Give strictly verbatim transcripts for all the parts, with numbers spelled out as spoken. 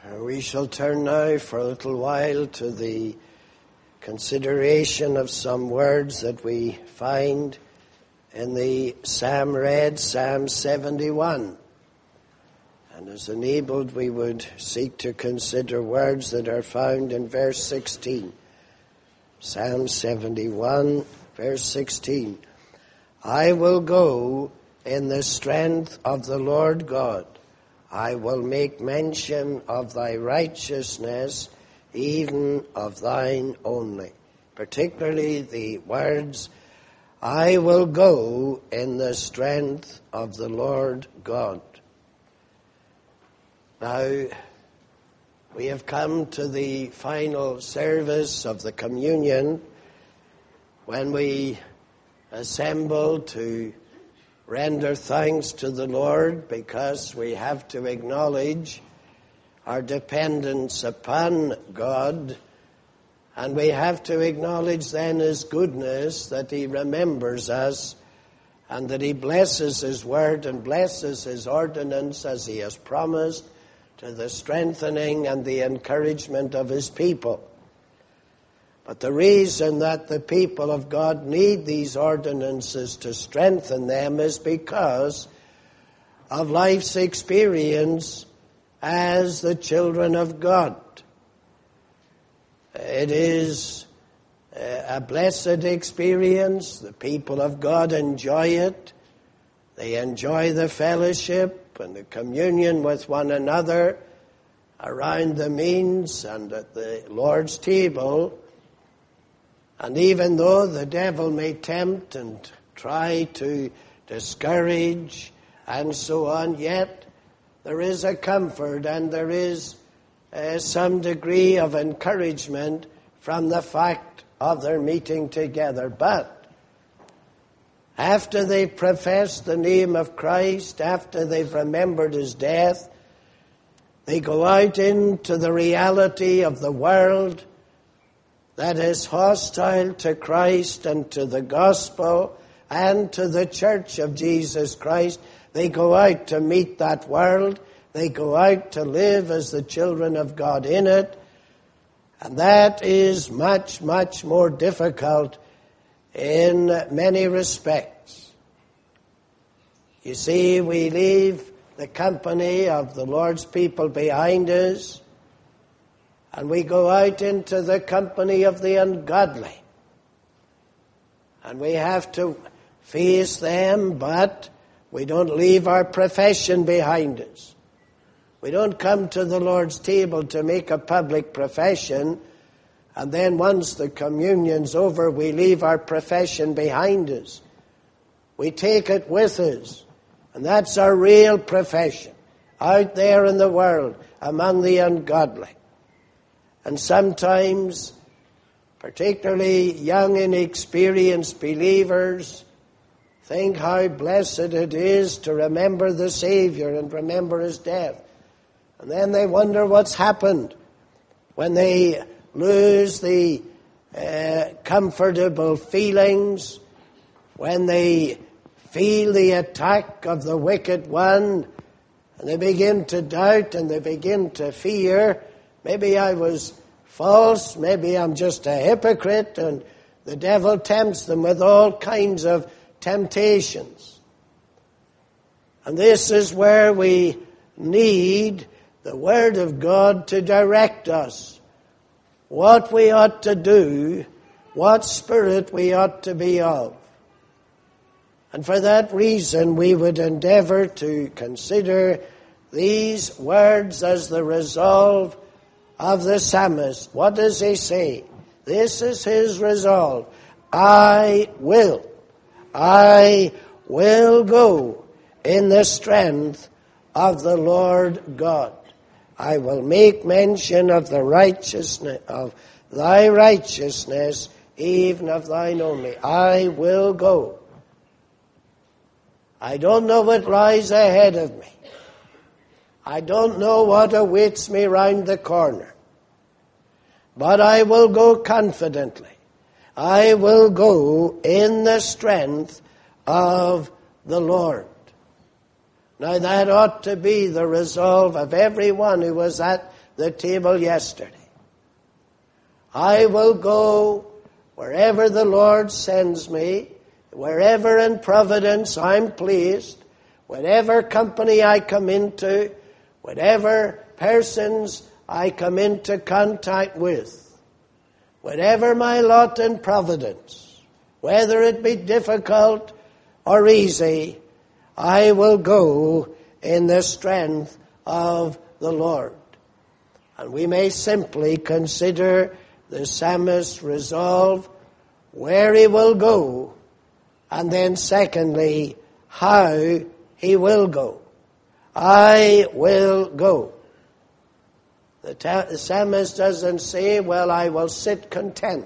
We shall turn now for a little while to the consideration of some words that we find in the psalm read, Psalm seventy-one. And as enabled, we would seek to consider words that are found in verse sixteen. Psalm seventy-one, verse sixteen. I will go in the strength of the Lord God. I will make mention of thy righteousness, even of thine only. Particularly the words, I will go in the strength of the Lord God. Now, we have come to the final service of the communion when we assemble to render thanks to the Lord, because we have to acknowledge our dependence upon God, and we have to acknowledge then His goodness, that He remembers us and that He blesses His word and blesses His ordinance as He has promised, to the strengthening and the encouragement of His people. But the reason that the people of God need these ordinances to strengthen them is because of life's experience as the children of God. It is a blessed experience. The people of God enjoy it. They enjoy the fellowship and the communion with one another around the means and at the Lord's table. And even though the devil may tempt and try to discourage and so on, yet there is a comfort and there is uh, some degree of encouragement from the fact of their meeting together. But after they've professed the name of Christ, after they've remembered His death, they go out into the reality of the world that is hostile to Christ and to the gospel and to the church of Jesus Christ. They go out to meet that world. They go out to live as the children of God in it. And that is much, much more difficult in many respects. You see, we leave the company of the Lord's people behind us, and we go out into the company of the ungodly. And we have to face them, but we don't leave our profession behind us. We don't come to the Lord's table to make a public profession, and then once the communion's over, we leave our profession behind us. We take it with us, and that's our real profession, out there in the world, among the ungodly. And sometimes, particularly young, inexperienced believers, think how blessed it is to remember the Savior and remember His death. And then they wonder what's happened when they lose the uh, comfortable feelings, when they feel the attack of the wicked one, and they begin to doubt and they begin to fear. Maybe I was false, maybe I'm just a hypocrite, and the devil tempts them with all kinds of temptations. And this is where we need the Word of God to direct us, what we ought to do, what spirit we ought to be of. And for that reason, we would endeavor to consider these words as the resolve of the psalmist. What does he say? This is his resolve. I will. I will go in the strength of the Lord God. I will make mention of the righteousness of thy righteousness, even of thine only. I will go. I don't know what lies ahead of me. I don't know what awaits me round the corner. But I will go confidently. I will go in the strength of the Lord. Now that ought to be the resolve of everyone who was at the table yesterday. I will go wherever the Lord sends me, wherever in providence I'm pleased, whatever company I come into, whatever persons I come into contact with, whatever my lot in providence, whether it be difficult or easy, I will go in the strength of the Lord. And we may simply consider the psalmist's resolve where he will go, and then secondly, how he will go. I will go. The, ta- the psalmist doesn't say, well, I will sit content.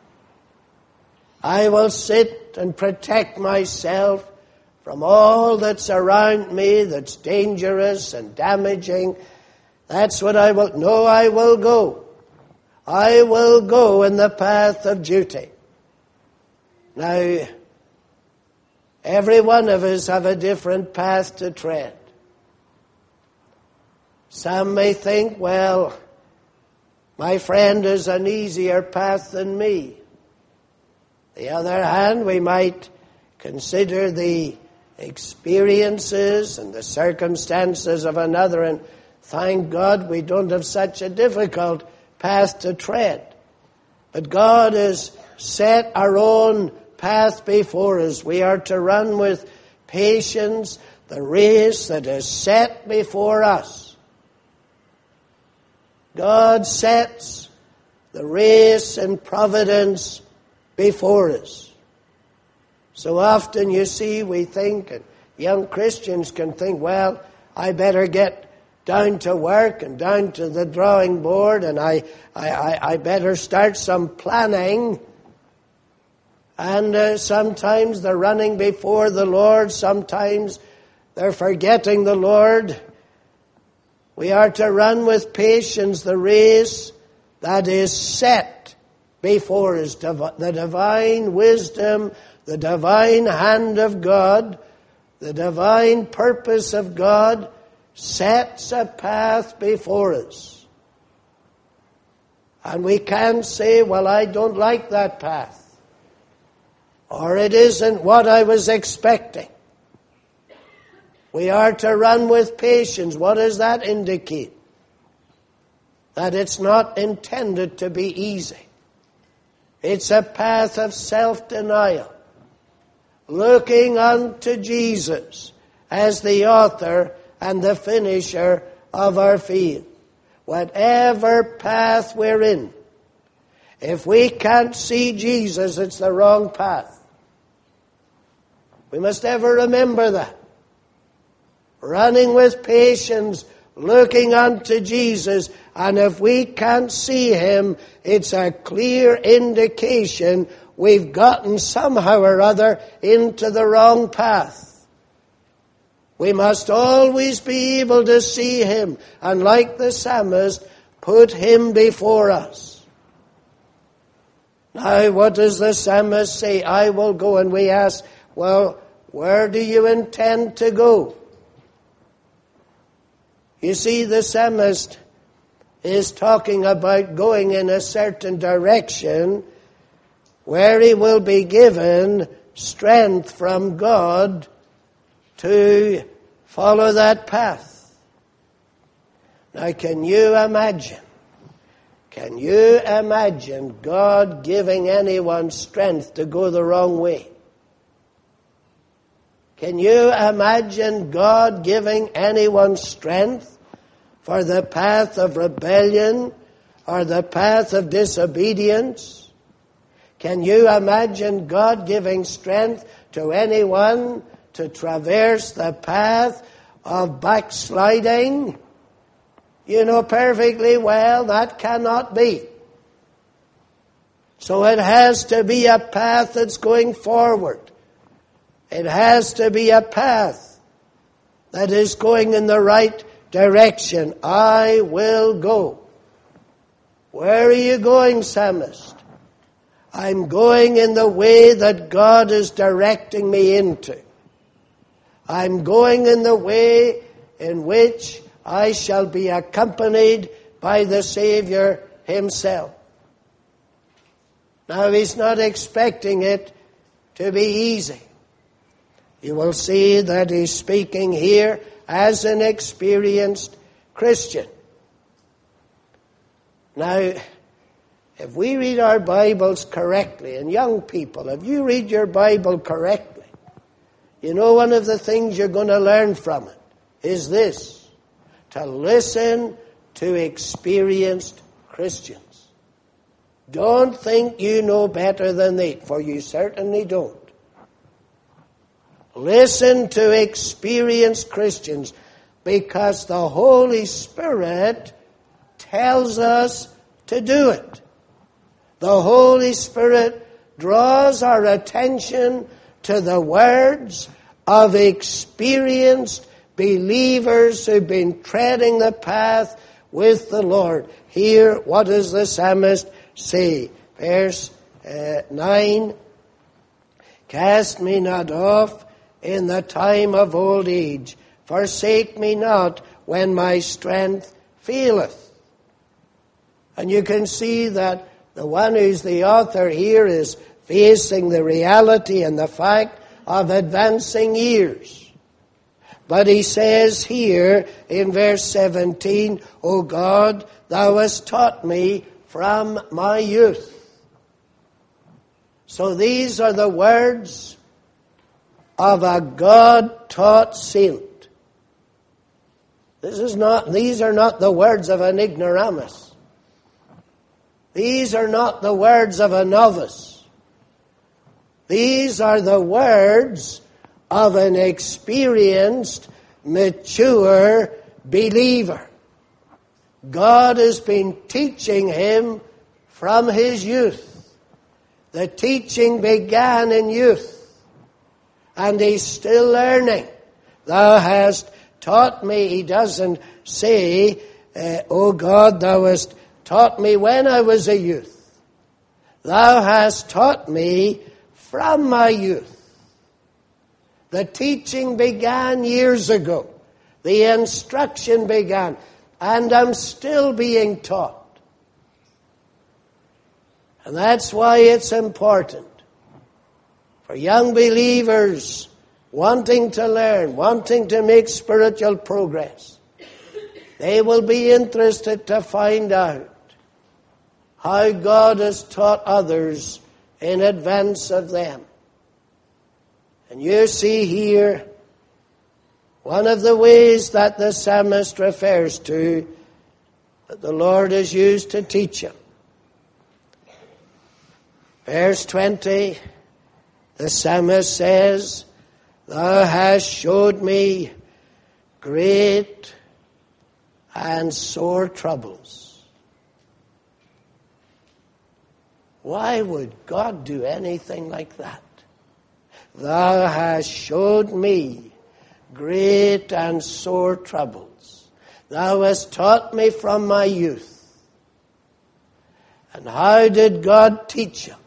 I will sit and protect myself from all that's around me that's dangerous and damaging. That's what I will. No, I will go. I will go in the path of duty. Now, every one of us have a different path to tread. Some may think, well, my friend has an easier path than me. On the other hand, we might consider the experiences and the circumstances of another, and thank God we don't have such a difficult path to tread. But God has set our own path before us. We are to run with patience the race that is set before us. God sets the race in providence before us. So often, you see, we think, and young Christians can think, well, I better get down to work and down to the drawing board, and I, I, I, I better start some planning. And uh, sometimes they're running before the Lord, sometimes they're forgetting the Lord. We are to run with patience the race that is set before us. The divine wisdom, the divine hand of God, the divine purpose of God sets a path before us. And we can't say, well, I don't like that path. Or it isn't what I was expecting. We are to run with patience. What does that indicate? That it's not intended to be easy. It's a path of self-denial. Looking unto Jesus as the author and the finisher of our faith. Whatever path we're in, if we can't see Jesus, it's the wrong path. We must ever remember that. Running with patience, looking unto Jesus, and if we can't see Him, it's a clear indication we've gotten somehow or other into the wrong path. We must always be able to see Him, and like the psalmist, put Him before us. Now, what does the psalmist say? I will go, and we ask, well, where do you intend to go? You see, the psalmist is talking about going in a certain direction where he will be given strength from God to follow that path. Now, can you imagine? Can you imagine God giving anyone strength to go the wrong way? Can you imagine God giving anyone strength for the path of rebellion or the path of disobedience? Can you imagine God giving strength to anyone to traverse the path of backsliding? You know perfectly well that cannot be. So it has to be a path that's going forward. It has to be a path that is going in the right direction. I will go. Where are you going, psalmist? I'm going in the way that God is directing me into. I'm going in the way in which I shall be accompanied by the Savior himself. Now, he's not expecting it to be easy. You will see that he's speaking here as an experienced Christian. Now, if we read our Bibles correctly, and young people, if you read your Bible correctly, you know one of the things you're going to learn from it is this: to listen to experienced Christians. Don't think you know better than they, for you certainly don't. Listen to experienced Christians, because the Holy Spirit tells us to do it. The Holy Spirit draws our attention to the words of experienced believers who've been treading the path with the Lord. Here, what does the psalmist say? Verse uh, nine, "Cast me not off in the time of old age. Forsake me not when my strength faileth." And you can see that the one who's the author here is facing the reality and the fact of advancing years. But he says here in verse seventeen, "O God, thou hast taught me from my youth." So these are the words of a God-taught saint. This is not, these are not the words of an ignoramus. These are not the words of a novice. These are the words of an experienced, mature believer. God has been teaching him from his youth. The teaching began in youth, and he's still learning. Thou hast taught me. He doesn't say, uh, "O God, thou hast taught me when I was a youth." Thou hast taught me from my youth. The teaching began years ago. The instruction began. And I'm still being taught. And that's why it's important for young believers wanting to learn, wanting to make spiritual progress. They will be interested to find out how God has taught others in advance of them. And you see here one of the ways that the psalmist refers to that the Lord has used to teach him. Verse twenty, the psalmist says, "Thou hast showed me great and sore troubles." Why would God do anything like that? "Thou hast showed me great and sore troubles. Thou hast taught me from my youth." And how did God teach him?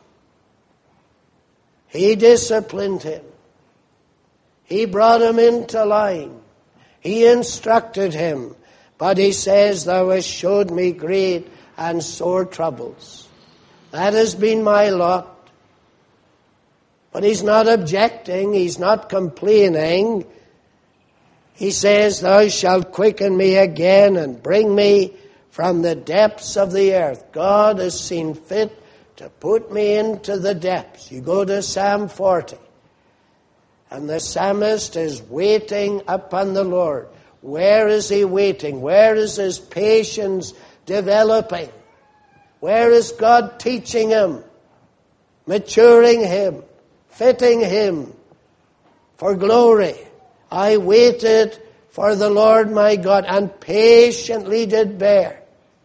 He disciplined him. He brought him into line. He instructed him. But he says, "Thou hast showed me great and sore troubles." That has been my lot. But he's not objecting. He's not complaining. He says, "Thou shalt quicken me again and bring me from the depths of the earth." God has seen fit to put me into the depths. You go to Psalm forty. And the psalmist is waiting upon the Lord. Where is he waiting? Where is his patience developing? Where is God teaching him, maturing him, fitting him for glory? "I waited for the Lord my God, and patiently did bear."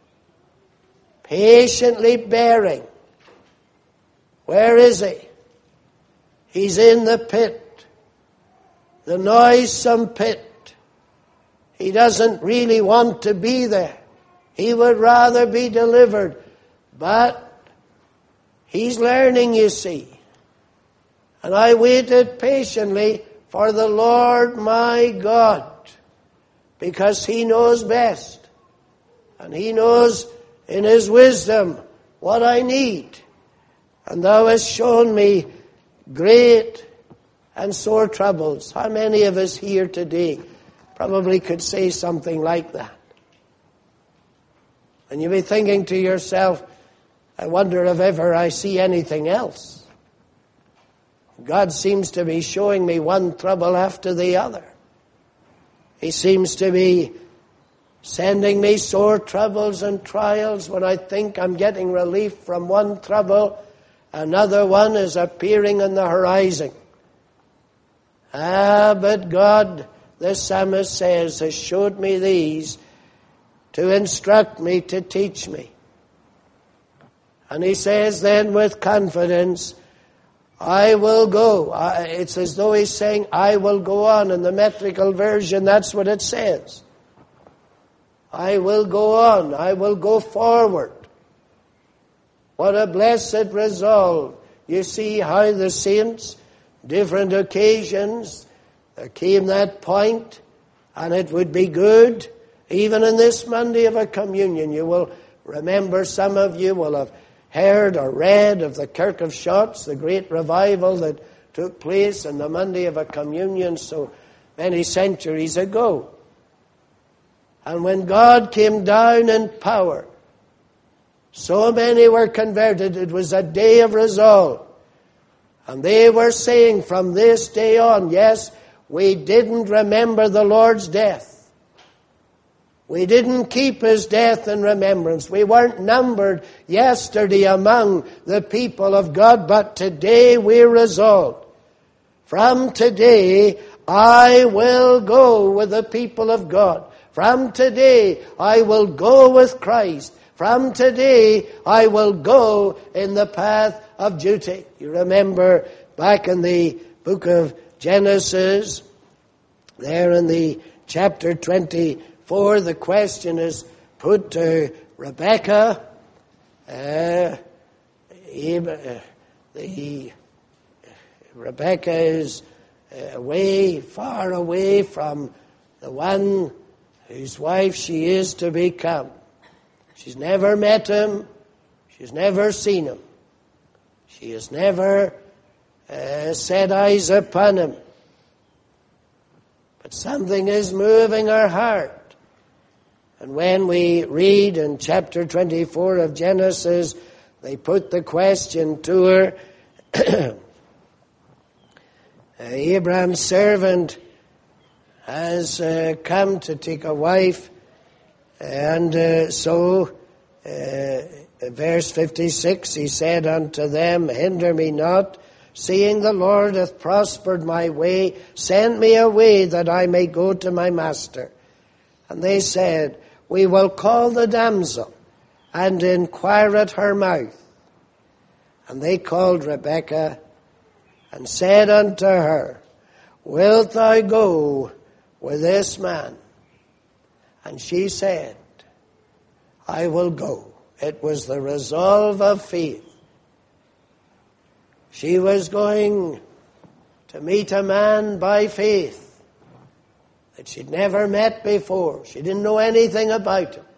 Patiently bearing. Where is he? He's in the pit. The noisome pit. He doesn't really want to be there. He would rather be delivered. But he's learning, you see. "And I waited patiently for the Lord my God," because he knows best. And He knows in His wisdom what I need. And Thou hast shown me great and sore troubles. How many of us here today probably could say something like that? And you'll be thinking to yourself, I wonder if ever I see anything else. God seems to be showing me one trouble after the other. He seems to be sending me sore troubles and trials. When I think I'm getting relief from one trouble, another one is appearing on the horizon. Ah, but God, the psalmist says, has showed me these to instruct me, to teach me. And he says then with confidence, I will go. It's as though he's saying, I will go on. In the metrical version, that's what it says. I will go on. I will go forward. What a blessed resolve. You see how the saints, different occasions, there came that point, and it would be good, even in this Monday of a communion. You will remember, some of you will have heard or read of the Kirk of Shotts, the great revival that took place on the Monday of a communion so many centuries ago. And when God came down in power, so many were converted. It was a day of resolve. And they were saying from this day on, yes, we didn't remember the Lord's death. We didn't keep His death in remembrance. We weren't numbered yesterday among the people of God, but today we resolved. From today, I will go with the people of God. From today, I will go with Christ. From today, I will go in the path of duty. You remember back in the book of Genesis, there in the chapter twenty-four, the question is put to Rebekah. Uh, the, Rebekah is away, far away from the one whose wife she is to become. She's never met him. She's never seen him. She has never uh, set eyes upon him. But something is moving her heart. And when we read in chapter twenty-four of Genesis, they put the question to her, Abraham's servant has uh, come to take a wife, and uh, so, uh, verse fifty-six, he said unto them, hinder me not, seeing the Lord hath prospered my way, send me away that I may go to my master. And they said, we will call the damsel and inquire at her mouth. And they called Rebekah and said unto her, wilt thou go with this man? And she said, I will go. It was the resolve of faith. She was going to meet a man by faith that she'd never met before. She didn't know anything about him.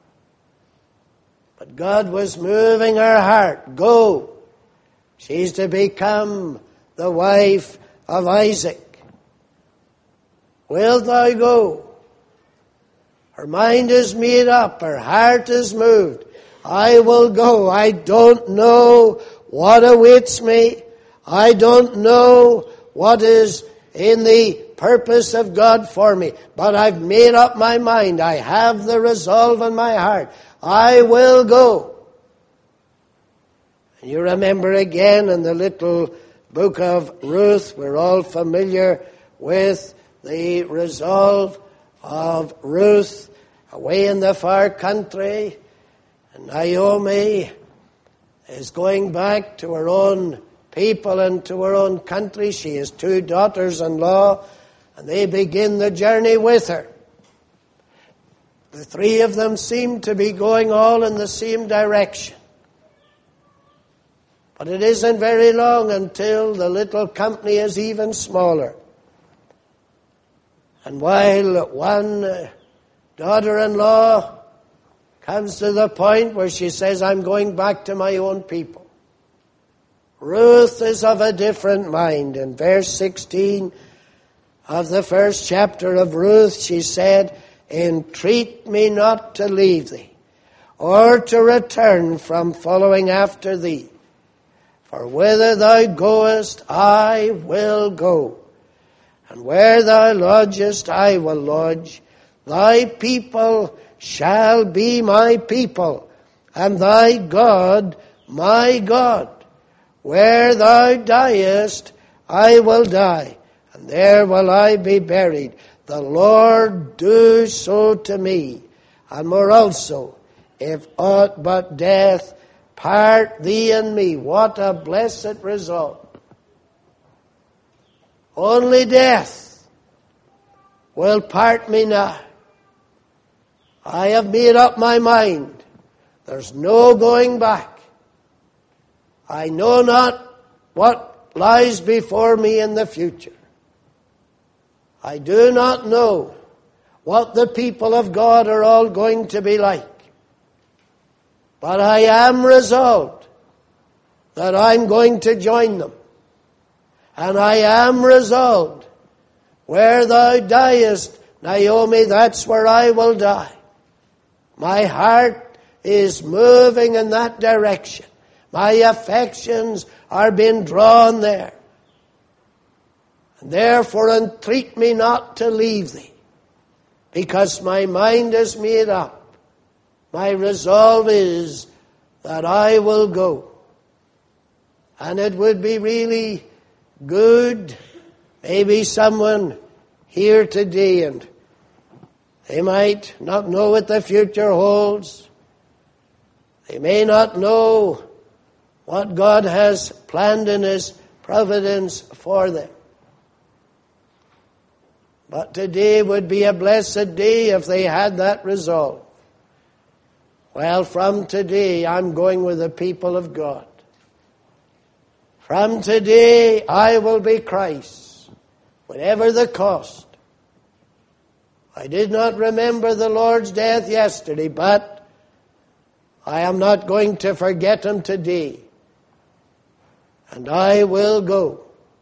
But God was moving her heart. Go. She's to become the wife of Isaac. Wilt thou go? Her mind is made up. Her heart is moved. I will go. I don't know what awaits me. I don't know what is in the purpose of God for me. But I've made up my mind. I have the resolve in my heart. I will go. And you remember again in the little book of Ruth, we're all familiar with the resolve of Ruth away in the far country. And Naomi is going back to her own people and to her own country. She has two daughters-in-law, and they begin the journey with her. The three of them seem to be going all in the same direction. But it isn't very long until the little company is even smaller. And while one daughter-in-law comes to the point where she says, I'm going back to my own people. Ruth is of a different mind. In verse sixteen of the first chapter of Ruth, she said, entreat me not to leave thee, or to return from following after thee. For whither thou goest, I will go, and where thou lodgest, I will lodge. Thy people shall be my people, and thy God my God. Where thou diest, I will die, and there will I be buried. The Lord do so to me, and more also, if aught but death part thee and me. What a blessed result. Only death will part me now. I have made up my mind. There's no going back. I know not what lies before me in the future. I do not know what the people of God are all going to be like. But I am resolved that I'm going to join them. And I am resolved, where thou diest, Naomi, that's where I will die. My heart is moving in that direction. My affections are being drawn there. And therefore entreat me not to leave thee, because my mind is made up. My resolve is that I will go. And it would be really good, maybe someone here today, and they might not know what the future holds. They may not know what God has planned in His providence for them. But today would be a blessed day if they had that resolve. Well, from today, I'm going with the people of God. From today, I will be Christ, whatever the cost. I did not remember the Lord's death yesterday, but I am not going to forget Him today. And I will go.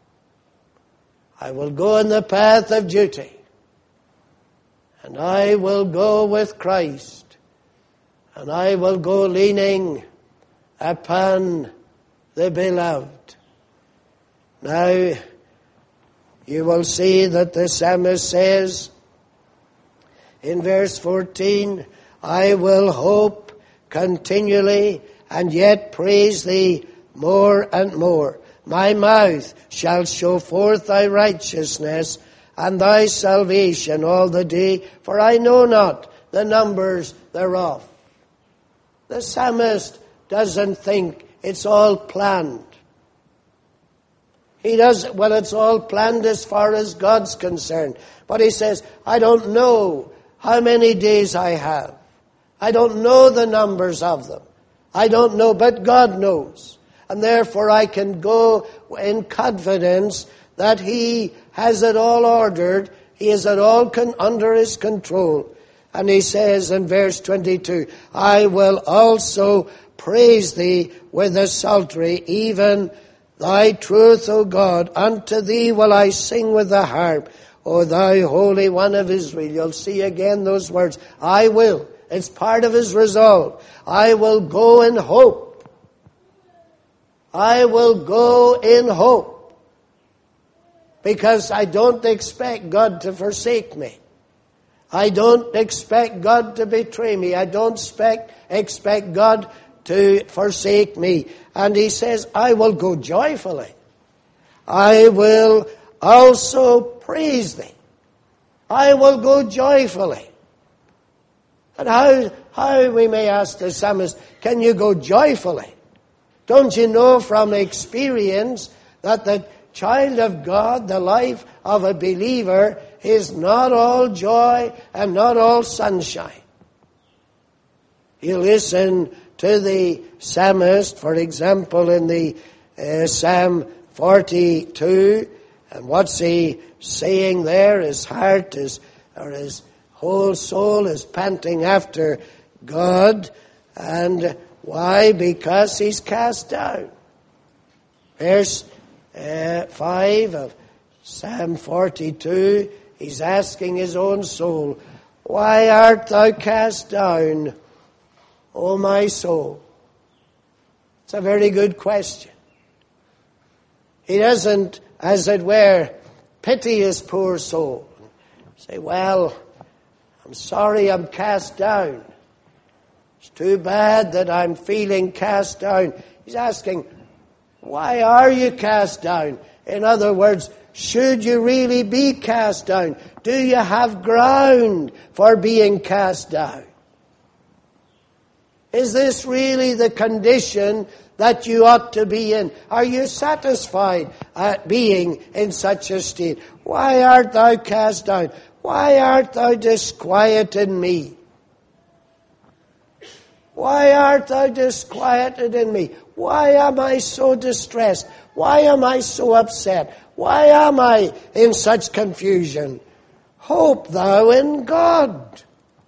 I will go in the path of duty. And I will go with Christ. And I will go leaning upon the beloved. Now, you will see that the psalmist says in verse fourteen, I will hope continually and yet praise thee more and more. My mouth shall show forth thy righteousness and thy salvation all the day, for I know not the numbers thereof. The psalmist doesn't think it's all planned. He does, well, it's all planned as far as God's concerned. But he says, I don't know how many days I have. I don't know the numbers of them. I don't know, but God knows. And therefore I can go in confidence that He has it all ordered. He has it all con- under His control. And he says in verse twenty-two, I will also praise thee with the psaltery, even thy truth, O God. Unto thee will I sing with the harp, O thou Holy One of Israel. You'll see again those words. I will. It's part of his resolve. I will go in hope. I will go in hope. Because I don't expect God to forsake me. I don't expect God to betray me. I don't expect, expect God to forsake me. And he says, I will go joyfully. I will also praise thee. I will go joyfully. And how, how we may ask the psalmist, can you go joyfully? Don't you know from experience that the child of God, the life of a believer, is not all joy and not all sunshine? You listen to the psalmist, for example, in the uh, Psalm forty-two, and what's he saying there? His heart is, or his whole soul is panting after God. And why? Because he's cast down. Verse uh, five of Psalm forty-two, he's asking his own soul, why art thou cast down, O my soul? It's a very good question. He doesn't, as it were, pity his poor soul. Say, well, I'm sorry I'm cast down. It's too bad that I'm feeling cast down. He's asking, why are you cast down? In other words, should you really be cast down? Do you have ground for being cast down? Is this really the condition that you ought to be in? Are you satisfied at being in such a state? Why art thou cast down? Why art thou disquieted in me? Why art thou disquieted in me? Why am I so distressed? Why am I so upset? Why am I in such confusion? Hope thou in God.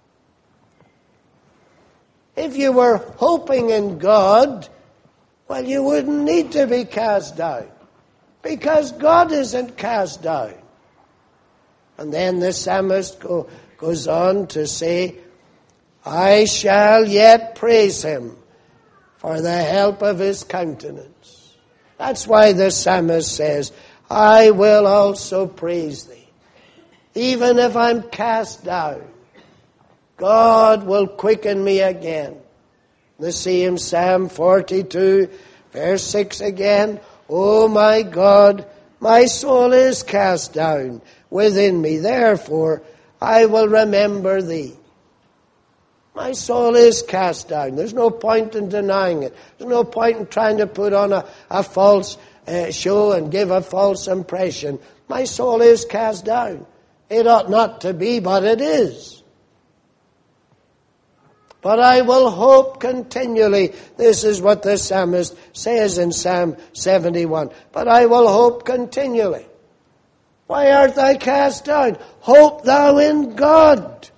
If you were hoping in God, well, you wouldn't need to be cast down, because God isn't cast down. And then the psalmist go, goes on to say, I shall yet praise him for the help of his countenance. That's why the psalmist says, I will also praise thee. Even if I'm cast down, God will quicken me again. The same Psalm forty-two, verse six again. O my God, my soul is cast down within me. Therefore, I will remember thee. My soul is cast down. There's no point in denying it. There's no point in trying to put on a, a false uh, show and give a false impression. My soul is cast down. It ought not to be, but it is. But I will hope continually. This is what the psalmist says in Psalm seventy-one. But I will hope continually. Why art thou cast down? Hope thou in God.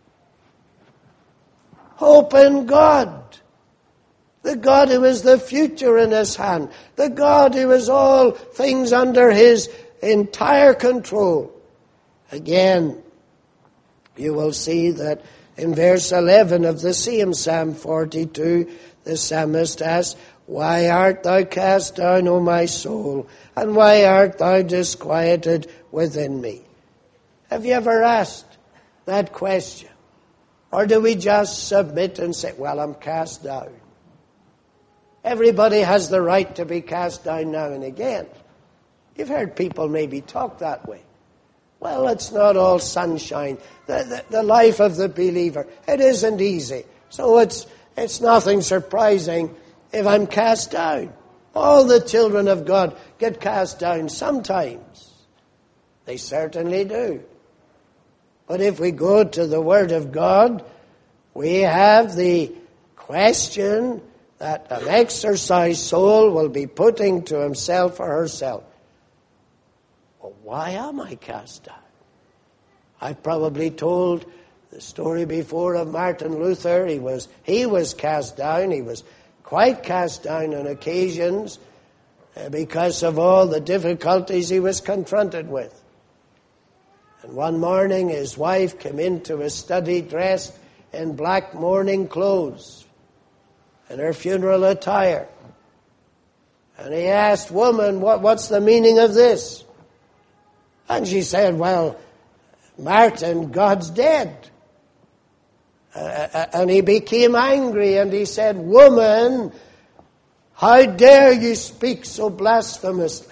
Hope in God. The God who is the future in his hand. The God who is all things under his entire control. Again, you will see that in verse eleven of the same Psalm forty-two, the psalmist asks, why art thou cast down, O my soul? And why art thou disquieted within me? Have you ever asked that question? Or do we just submit and say, well, I'm cast down? Everybody has the right to be cast down now and again. You've heard people maybe talk that way. Well, it's not all sunshine. The, the, the life of the believer, it isn't easy. So it's, it's nothing surprising if I'm cast down. All the children of God get cast down sometimes. They certainly do. But if we go to the Word of God, we have the question that an exercised soul will be putting to himself or herself. Well, why am I cast down? I've probably told the story before of Martin Luther. He was, he was cast down. He was quite cast down on occasions uh, because of all the difficulties he was confronted with. And one morning his wife came into his study dressed in black mourning clothes and her funeral attire. And he asked, woman, what, what's the meaning of this? And she said, well, Martin, God's dead. Uh, and he became angry and he said, woman, how dare you speak so blasphemously?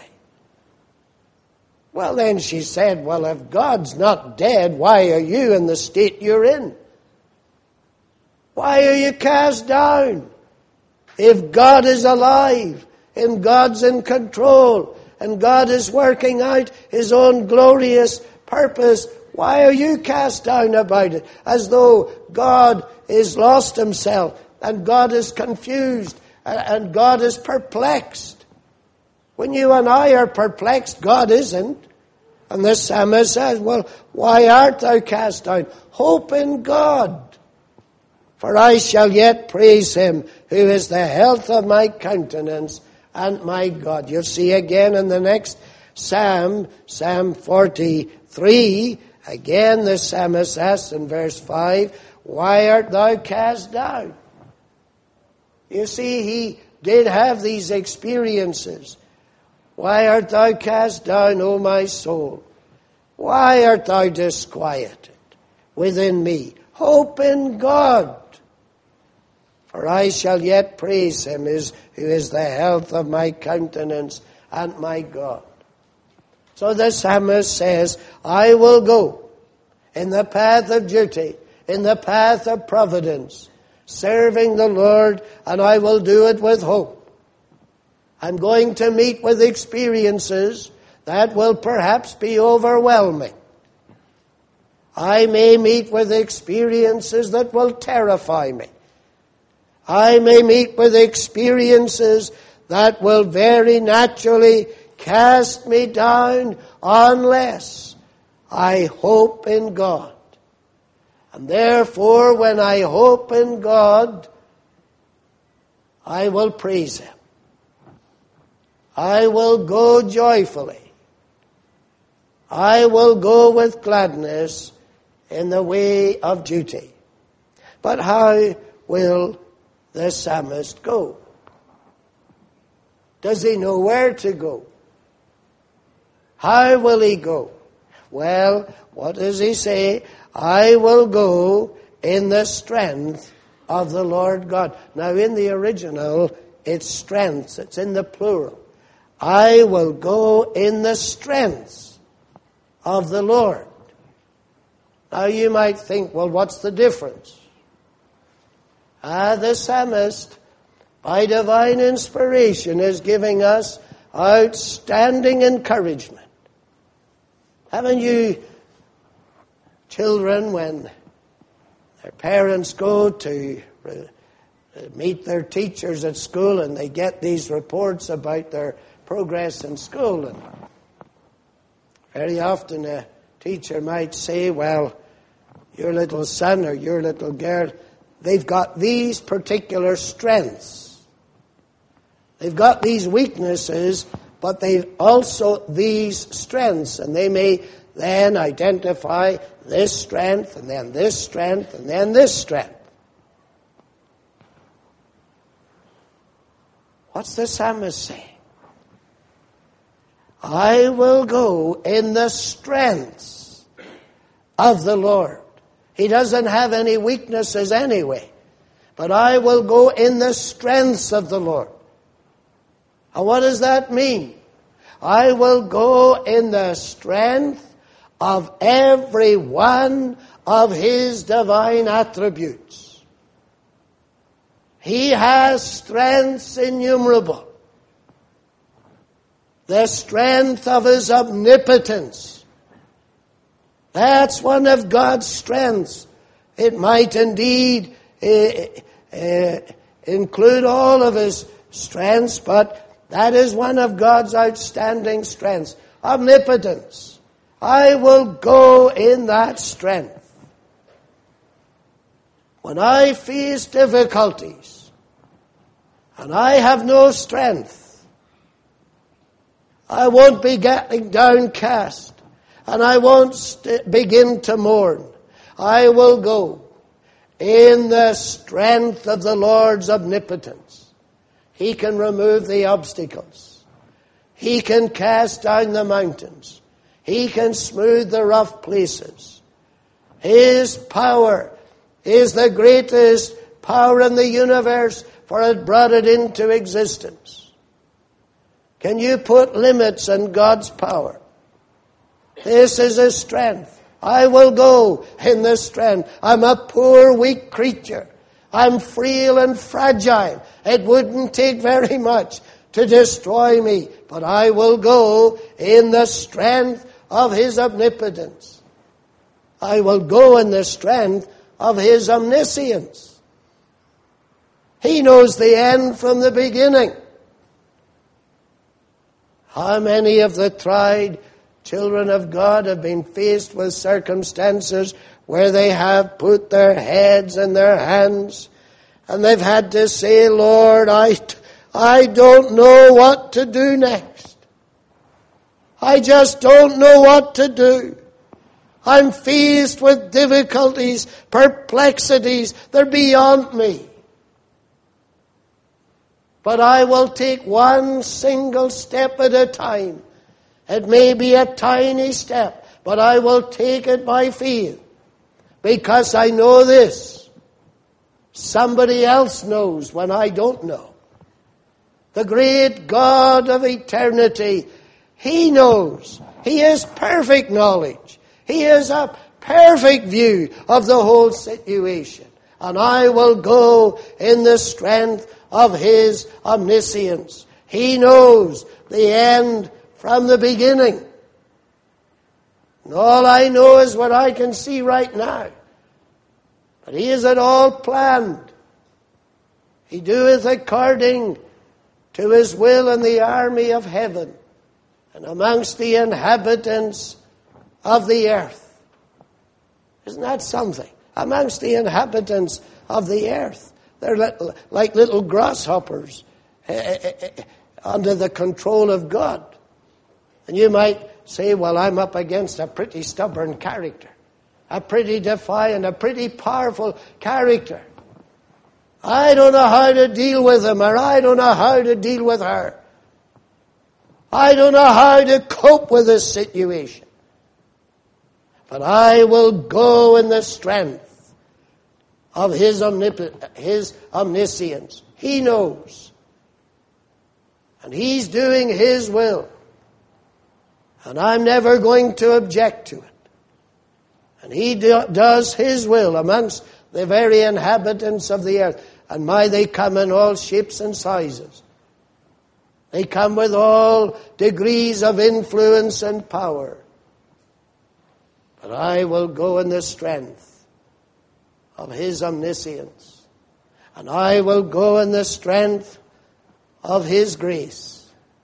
Well, then she said, well, if God's not dead, why are you in the state you're in? Why are you cast down? If God is alive, and God's in control, and God is working out his own glorious purpose, why are you cast down about it? As though God is lost himself, and God is confused, and God is perplexed. When you and I are perplexed, God isn't. And the psalmist says, well, why art thou cast down? Hope in God. For I shall yet praise him who is the health of my countenance and my God. You'll see again in the next Psalm, Psalm forty-three, again the psalmist asks in verse five, why art thou cast down? You see, he did have these experiences. Why art thou cast down, O my soul? Why art thou disquieted within me? Hope in God. For I shall yet praise him who is the health of my countenance and my God. So the psalmist says, I will go in the path of duty, in the path of providence, serving the Lord, and I will do it with hope. I'm going to meet with experiences that will perhaps be overwhelming. I may meet with experiences that will terrify me. I may meet with experiences that will very naturally cast me down unless I hope in God. And therefore, when I hope in God, I will praise him. I will go joyfully. I will go with gladness in the way of duty. But how will the psalmist go? Does he know where to go? How will he go? Well, what does he say? I will go in the strength of the Lord God. Now, in the original, it's strengths. It's in the plural. I will go in the strength of the Lord. Now, you might think, well, what's the difference? Ah, the psalmist, by divine inspiration, is giving us outstanding encouragement. Haven't you children, when their parents go to meet their teachers at school and they get these reports about their progress in school, and very often a teacher might say, well, your little son or your little girl, they've got these particular strengths. They've got these weaknesses, but they've also these strengths. And they may then identify this strength, and then this strength, and then this strength. What's the psalmist saying? I will go in the strengths of the Lord. He doesn't have any weaknesses anyway. But I will go in the strengths of the Lord. And what does that mean? I will go in the strength of every one of his divine attributes. He has strengths innumerable. The strength of his omnipotence. That's one of God's strengths. It might indeed uh, uh, include all of his strengths, but that is one of God's outstanding strengths. Omnipotence. I will go in that strength. When I face difficulties and I have no strength, I won't be getting downcast, and I won't st- begin to mourn. I will go in the strength of the Lord's omnipotence. He can remove the obstacles. He can cast down the mountains. He can smooth the rough places. His power is the greatest power in the universe, for it brought it into existence. Can you put limits on God's power? This is his strength. I will go in this strength. I'm a poor, weak creature. I'm frail and fragile. It wouldn't take very much to destroy me, but I will go in the strength of his omnipotence. I will go in the strength of his omniscience. He knows the end from the beginning. How many of the tried children of God have been faced with circumstances where they have put their heads in their hands and they've had to say, Lord, I, I don't know what to do next. I just don't know what to do. I'm faced with difficulties, perplexities. They're beyond me. But I will take one single step at a time. It may be a tiny step, but I will take it by faith. Because I know this. Somebody else knows when I don't know. The great God of eternity, He knows. He has perfect knowledge. He has a perfect view of the whole situation. And I will go in the strength of His omniscience. He knows the end from the beginning. And all I know is what I can see right now. But He has it all planned. He doeth according to His will in the army of heaven and amongst the inhabitants of the earth. Isn't that something? Amongst the inhabitants of the earth. They're like little grasshoppers under the control of God. And you might say, well, I'm up against a pretty stubborn character. A pretty defiant, a pretty powerful character. I don't know how to deal with him, or I don't know how to deal with her. I don't know how to cope with this situation. But I will go in the strength of His, omnip- His omniscience. He knows. And He's doing His will. And I'm never going to object to it. And He do- does His will amongst the very inhabitants of the earth. And my, they come in all shapes and sizes. They come with all degrees of influence and power. But I will go in the strength of His omniscience. And I will go in the strength of His grace.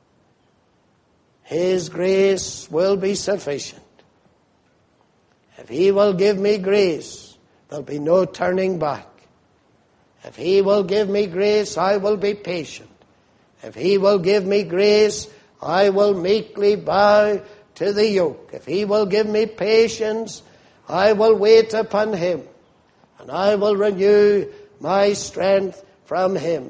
His grace will be sufficient. If He will give me grace, there'll be no turning back. If He will give me grace, I will be patient. If He will give me grace, I will meekly bow to the yoke. If He will give me patience, I will wait upon Him. And I will renew my strength from Him.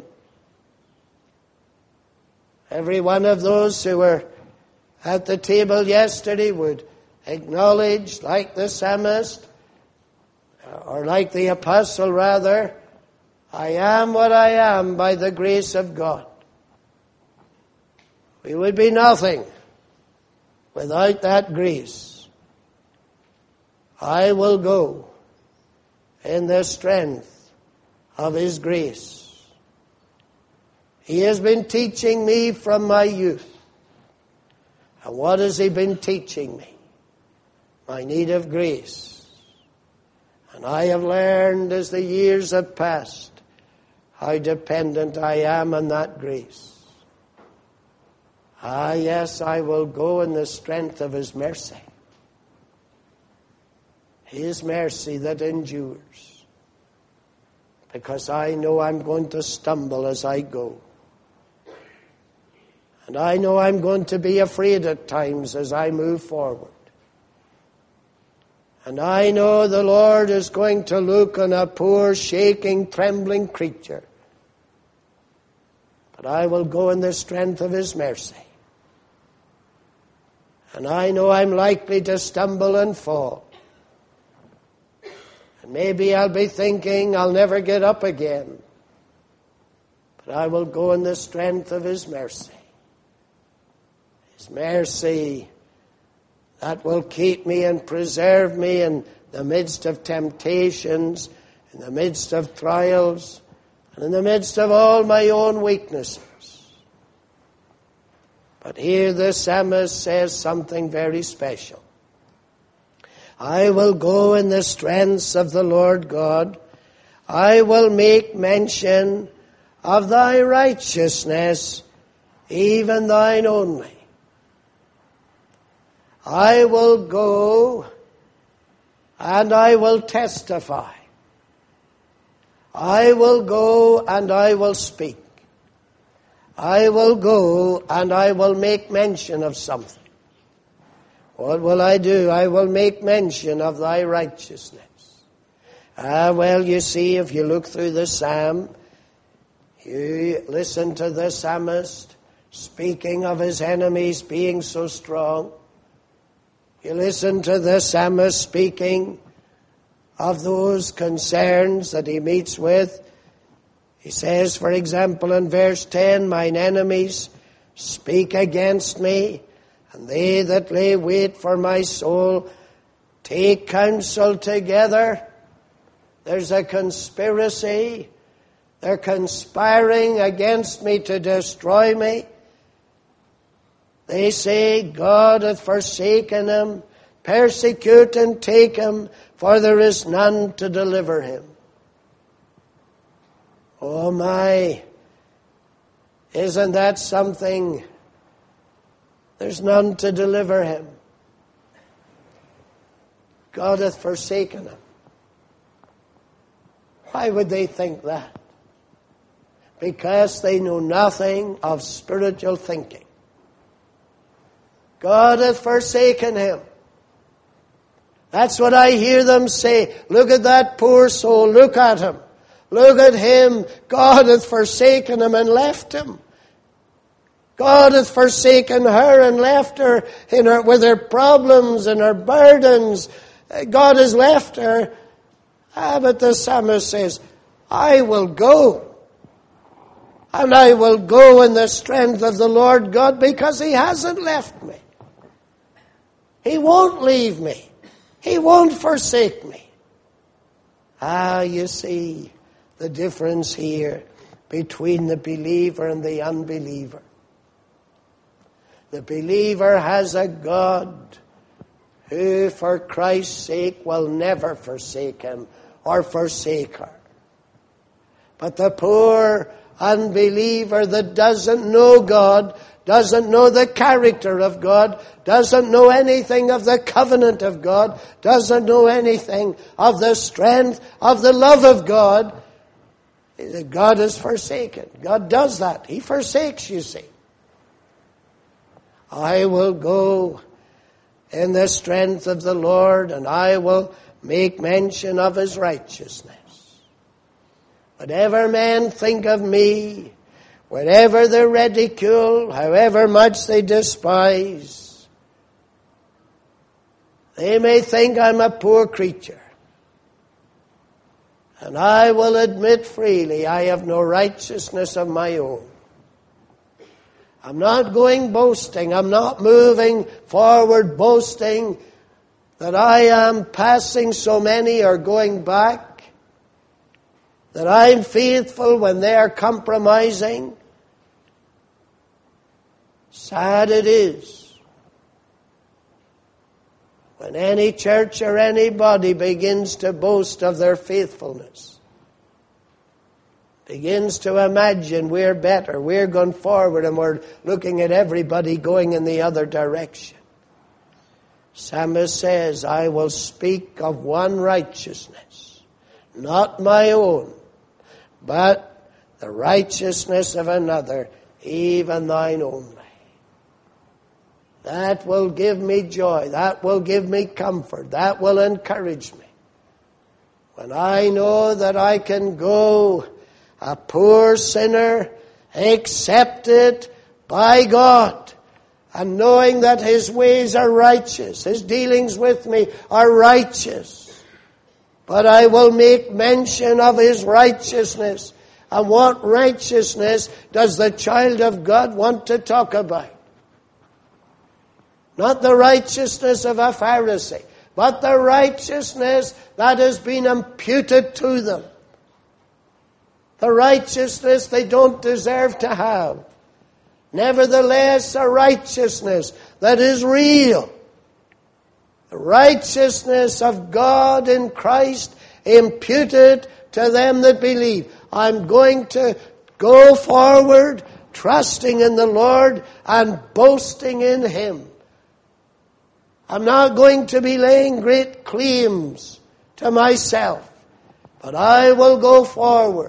Every one of those who were at the table yesterday would acknowledge, like the psalmist, or like the apostle rather, I am what I am by the grace of God. We would be nothing without that grace. I will go in the strength of His grace. He has been teaching me from my youth. And what has He been teaching me? My need of grace. And I have learned as the years have passed how dependent I am on that grace. Ah, yes, I will go in the strength of His mercy. His mercy that endures. Because I know I'm going to stumble as I go. And I know I'm going to be afraid at times as I move forward. And I know the Lord is going to look on a poor, shaking, trembling creature. But I will go in the strength of His mercy. And I know I'm likely to stumble and fall. And maybe I'll be thinking I'll never get up again. But I will go in the strength of His mercy. His mercy that will keep me and preserve me in the midst of temptations, in the midst of trials, and in the midst of all my own weaknesses. But here the psalmist says something very special. I will go in the strength of the Lord God. I will make mention of Thy righteousness, even Thine only. I will go and I will testify. I will go and I will speak. I will go and I will make mention of something. What will I do? I will make mention of thy righteousness. Ah, well, you see, if you look through the psalm, you listen to the psalmist speaking of his enemies being so strong. You listen to the psalmist speaking of those concerns that he meets with. He says, for example, in verse ten, mine enemies speak against me, and they that lay wait for my soul take counsel together. There's a conspiracy. They're conspiring against me to destroy me. They say, God hath forsaken him. Persecute and take him, for there is none to deliver him. Oh my, isn't that something? There's none to deliver him. God hath forsaken him. Why would they think that? Because they know nothing of spiritual thinking. God hath forsaken him. That's what I hear them say. Look at that poor soul. Look at him. Look at him. God hath forsaken him and left him. God hath forsaken her and left her, in her with her problems and her burdens. God has left her. Ah, but the psalmist says, I will go. And I will go in the strength of the Lord God, because he hasn't left me. He won't leave me. He won't forsake me. Ah, you see the difference here between the believer and the unbeliever. The believer has a God who, for Christ's sake, will never forsake him or forsake her. But the poor unbeliever that doesn't know God, doesn't know the character of God, doesn't know anything of the covenant of God, doesn't know anything of the strength of the love of God, God is forsaken. God does that. He forsakes, you see. I will go in the strength of the Lord, and I will make mention of his righteousness. Whatever men think of me, whatever they ridicule, however much they despise, they may think I'm a poor creature. And I will admit freely, I have no righteousness of my own. I'm not going boasting. I'm not moving forward boasting that I am passing so many or going back, that I'm faithful when they are compromising. Sad it is when any church or anybody begins to boast of their faithfulness, begins to imagine we're better, we're going forward, and we're looking at everybody going in the other direction. Psalmist says, I will speak of one righteousness, not my own, but the righteousness of another, even thine only. That will give me joy. That will give me comfort. That will encourage me. When I know that I can go, a poor sinner, accepted by God, and knowing that his ways are righteous, his dealings with me are righteous. But I will make mention of his righteousness. And what righteousness does the child of God want to talk about? Not the righteousness of a Pharisee, but the righteousness that has been imputed to them. The righteousness they don't deserve to have. Nevertheless, a righteousness that is real. The righteousness of God in Christ imputed to them that believe. I'm going to go forward trusting in the Lord and boasting in him. I'm not going to be laying great claims to myself, but I will go forward.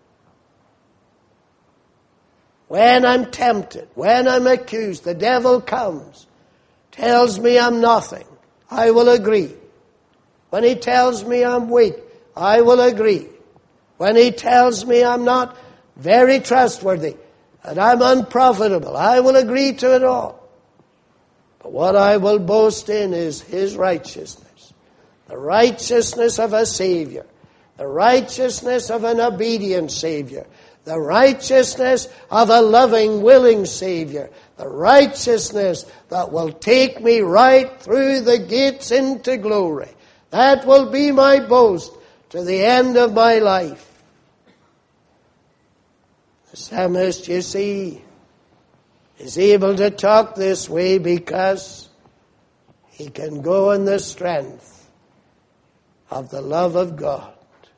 When I'm tempted, when I'm accused, the devil comes, tells me I'm nothing, I will agree. When he tells me I'm weak, I will agree. When he tells me I'm not very trustworthy, and I'm unprofitable, I will agree to it all. But what I will boast in is his righteousness, the righteousness of a Savior, the righteousness of an obedient Savior, the righteousness of a loving, willing Savior, the righteousness that will take me right through the gates into glory. That will be my boast to the end of my life. The psalmist, you see, is able to talk this way because he can go in the strength of the love of God.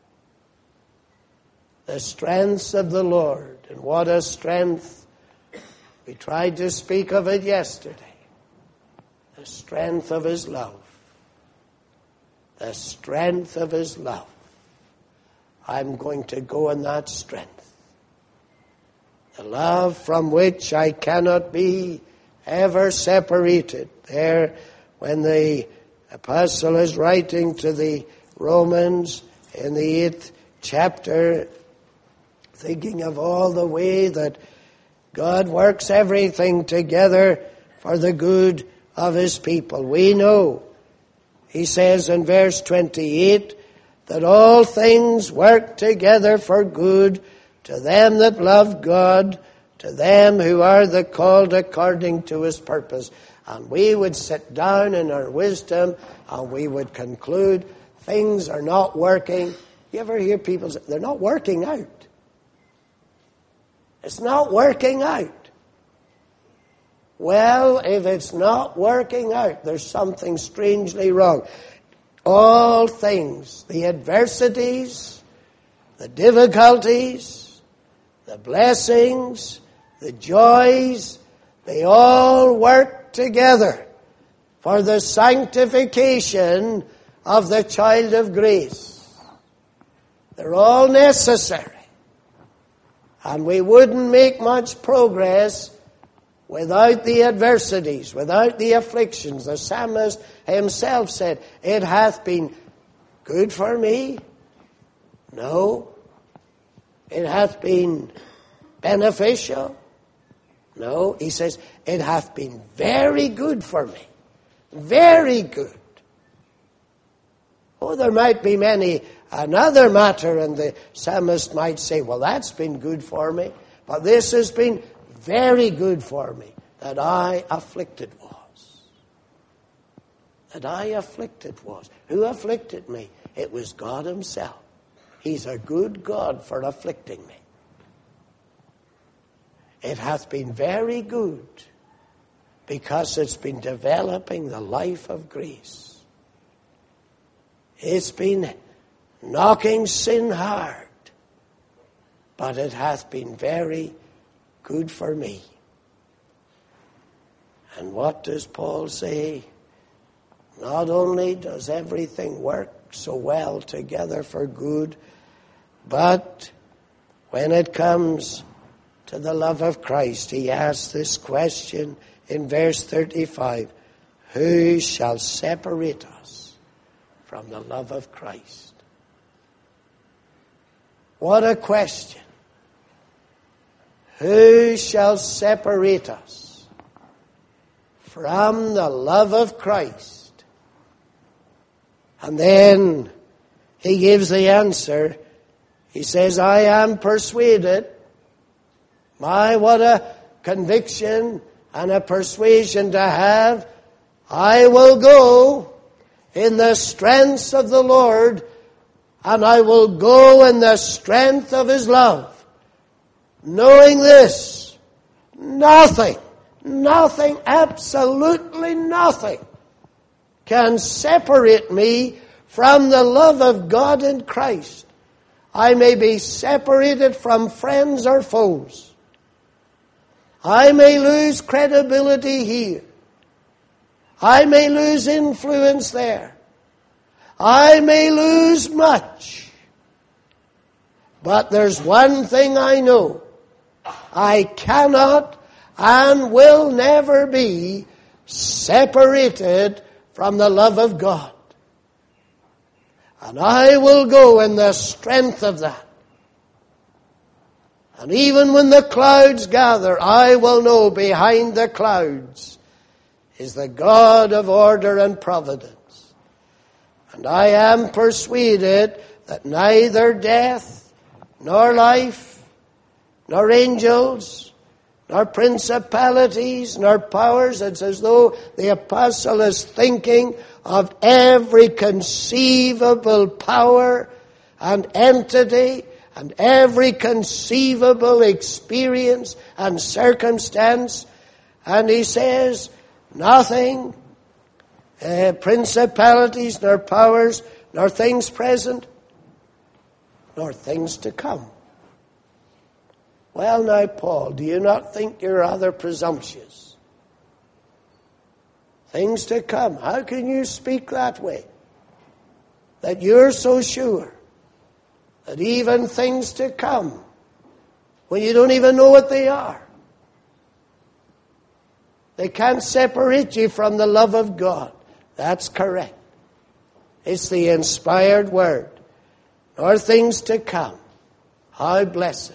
The strength of the Lord. And what a strength. We tried to speak of it yesterday. The strength of his love. The strength of his love. I'm going to go in that strength. The love from which I cannot be ever separated. There, when the apostle is writing to the Romans in the eighth chapter, thinking of all the way that God works everything together for the good of his people. We know, he says in verse twenty-eight, that all things work together for good to them that love God, to them who are the called according to his purpose. And we would sit down in our wisdom and we would conclude things are not working. You ever hear people say, they're not working out? It's not working out. Well, if it's not working out, there's something strangely wrong. All things, the adversities, the difficulties, the blessings, the joys, they all work together for the sanctification of the child of grace. They're all necessary. And we wouldn't make much progress without the adversities, without the afflictions. The psalmist himself said, it hath been good for me. No. It hath been beneficial. No. He says, it hath been very good for me. Very good. Oh, there might be many another matter, and the psalmist might say, well, that's been good for me, but this has been very good for me, that I afflicted was. That I afflicted was. Who afflicted me? It was God himself. He's a good God for afflicting me. It hath been very good because it's been developing the life of grace. It's been knocking sin hard, but it hath been very good for me. And what does Paul say? Not only does everything work so well together for good, but when it comes to the love of Christ, he asks this question in verse thirty-five, who shall separate us from the love of Christ? What a question. Who shall separate us from the love of Christ? And then he gives the answer. He says, I am persuaded. My, what a conviction and a persuasion to have. I will go in the strength of the Lord, and I will go in the strength of his love. Knowing this, nothing, nothing, absolutely nothing can separate me from the love of God in Christ. I may be separated from friends or foes. I may lose credibility here. I may lose influence there. I may lose much. But there's one thing I know. I cannot and will never be separated from the love of God. And I will go in the strength of that. And even when the clouds gather, I will know behind the clouds is the God of order and providence. And I am persuaded that neither death, nor life, nor angels, nor principalities, nor powers. It's as though the apostle is thinking of every conceivable power and entity and every conceivable experience and circumstance. And he says, nothing, uh, principalities, nor powers, nor things present, nor things to come. Well, now, Paul, do you not think you're rather presumptuous? Things to come. How can you speak that way? That you're so sure that even things to come, when you don't even know what they are, they can't separate you from the love of God. That's correct. It's the inspired word. Nor things to come. How blessed.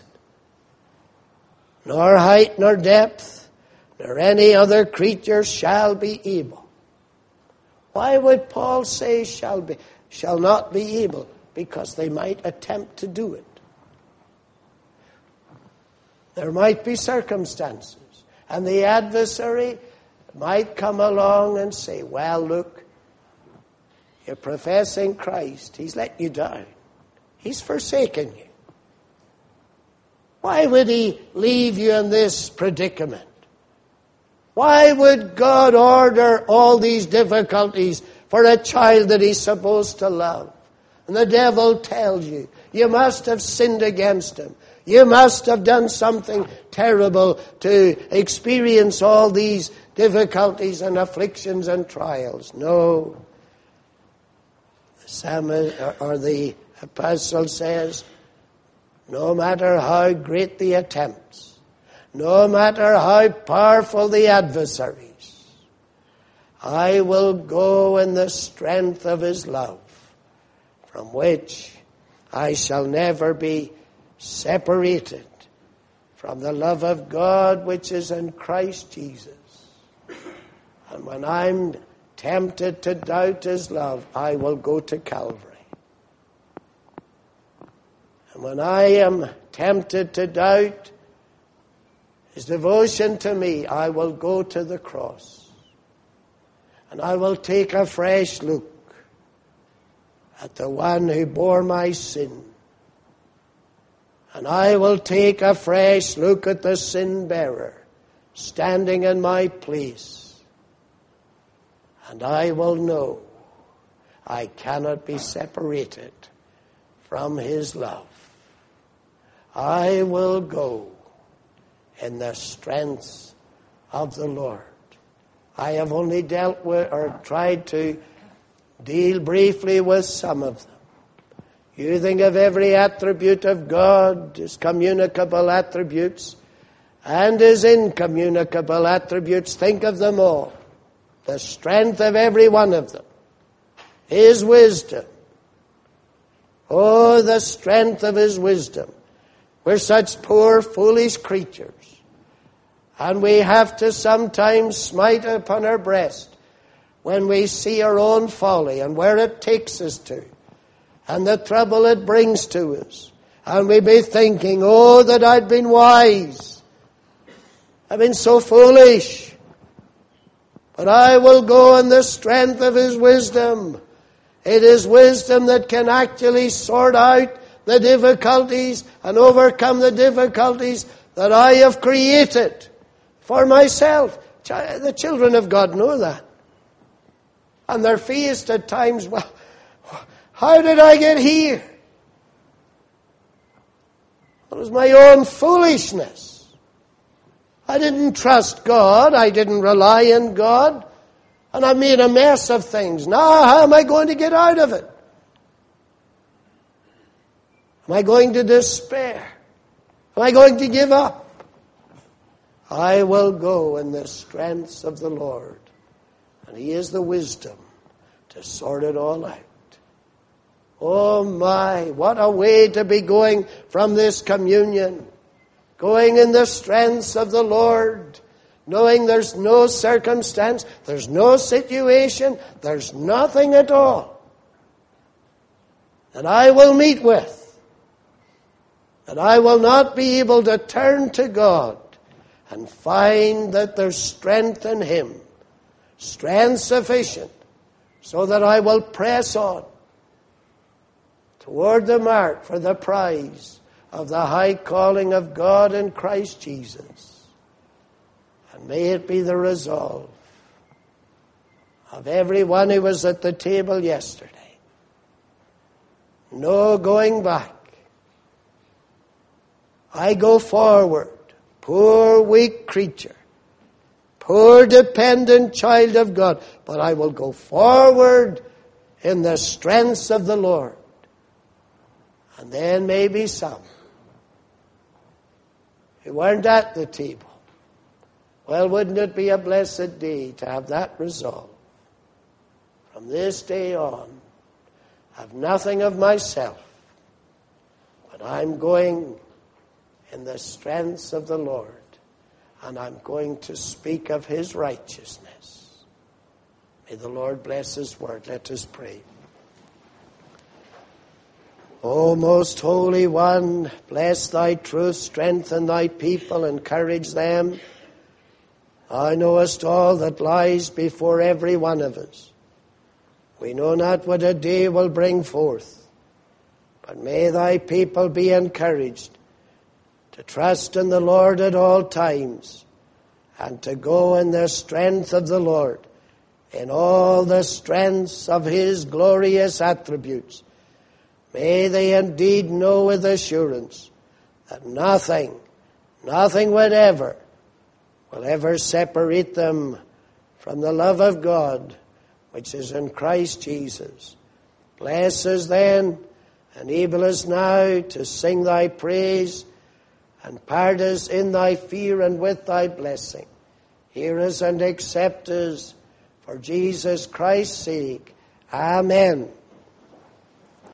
Nor height, nor depth, nor any other creature shall be able. Why would Paul say shall be, shall not be able? Because they might attempt to do it. There might be circumstances, and the adversary might come along and say, well, look, you're professing Christ. He's let you down. He's forsaken you. Why would he leave you in this predicament? Why would God order all these difficulties for a child that he's supposed to love? And the devil tells you, you must have sinned against him. You must have done something terrible to experience all these difficulties and afflictions and trials. No. The psalmist, or the apostle says, no matter how great the attempts, no matter how powerful the adversaries, I will go in the strength of his love, from which I shall never be separated from the love of God which is in Christ Jesus. And when I'm tempted to doubt his love, I will go to Calvary. And when I am tempted to doubt his devotion to me, I will go to the cross. And I will take a fresh look at the one who bore my sin. And I will take a fresh look at the sin bearer standing in my place. And I will know I cannot be separated from his love. I will go in the strength of the Lord. I have only dealt with or tried to deal briefly with some of them. You think of every attribute of God, his communicable attributes and his incommunicable attributes. Think of them all. The strength of every one of them. His wisdom. Oh, the strength of his wisdom. We're such poor, foolish creatures. And we have to sometimes smite upon our breast when we see our own folly and where it takes us to and the trouble it brings to us. And we be thinking, oh, that I'd been wise. I've been so foolish. But I will go in the strength of his wisdom. It is wisdom that can actually sort out the difficulties and overcome the difficulties that I have created for myself. The children of God know that. And they're faced at times, well, how did I get here? It was my own foolishness. I didn't trust God. I didn't rely on God. And I made a mess of things. Now how am I going to get out of it? Am I going to despair? Am I going to give up? I will go in the strength of the Lord. And He is the wisdom to sort it all out. Oh my, what a way to be going from this communion. Going in the strength of the Lord. Knowing there's no circumstance, there's no situation, there's nothing at all that I will meet with. That I will not be able to turn to God and find that there's strength in Him. Strength sufficient so that I will press on toward the mark for the prize of the high calling of God in Christ Jesus. And may it be the resolve of everyone who was at the table yesterday. No going back. I go forward, poor weak creature, poor dependent child of God, but I will go forward in the strength of the Lord. And then maybe some who weren't at the table. Well, wouldn't it be a blessed day to have that resolve? From this day on, have nothing of myself, but I'm going in the strength of the Lord, and I'm going to speak of His righteousness. May the Lord bless His word. Let us pray. O most Holy One, bless Thy truth, strengthen Thy people, encourage them. Thou knowest all that lies before every one of us. We know not what a day will bring forth, but may Thy people be encouraged to trust in the Lord at all times, and to go in the strength of the Lord, in all the strengths of His glorious attributes. May they indeed know with assurance that nothing, nothing whatever, will ever separate them from the love of God, which is in Christ Jesus. Bless us then, enable us now to sing Thy praise, and part us in Thy fear and with Thy blessing. Hear us and accept us for Jesus Christ's sake. Amen.